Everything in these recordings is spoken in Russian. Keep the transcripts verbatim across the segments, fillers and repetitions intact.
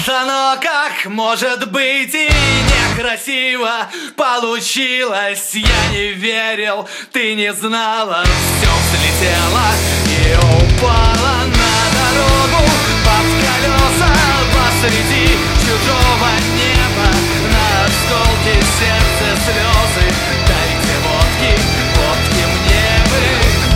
Вот оно как может быть и некрасиво получилось. Я не верил, ты не знала. Все взлетело и упало на дорогу под колеса посреди чужого неба. На осколки сердца слезы. Дайте водки, водки мне бы.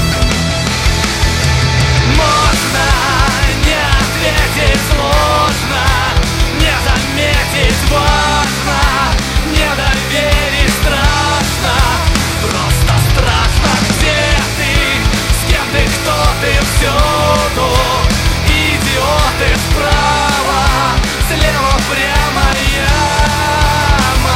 Можно не ответить, сложно не заметить, важно не доверить, страшно, просто страшно. Где ты, с кем ты, кто ты, всюду идиоты справа, слева прямо яма.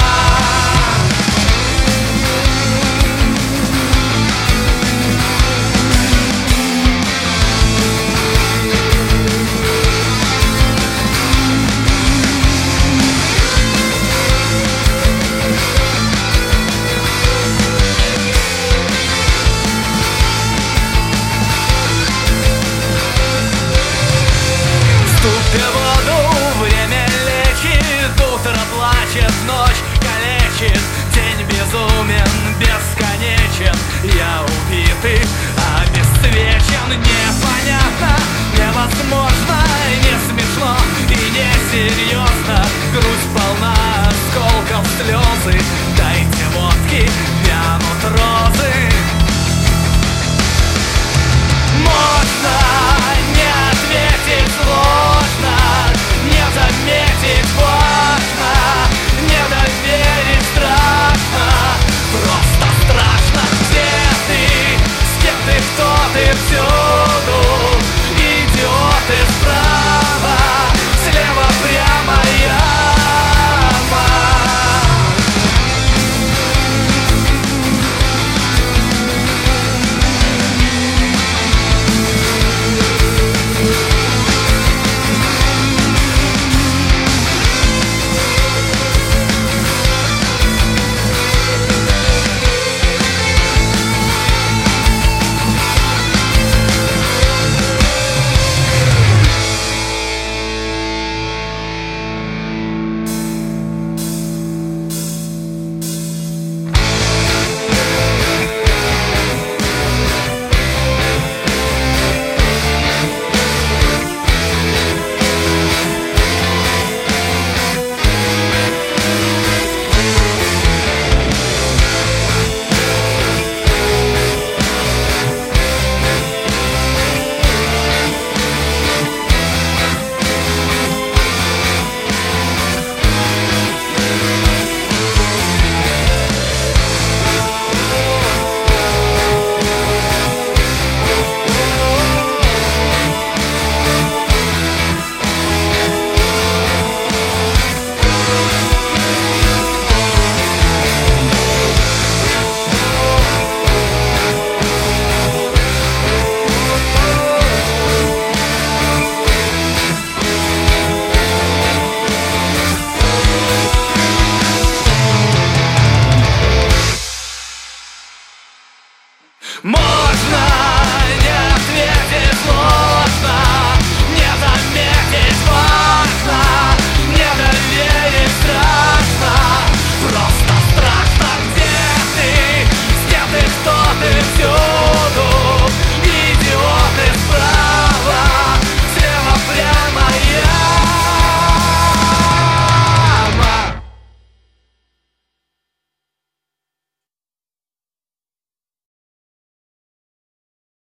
Ступи в воду, время лечит, утро плачет, ночь калечит, день безумен, бесконечен. Я убитый, обесцвечен,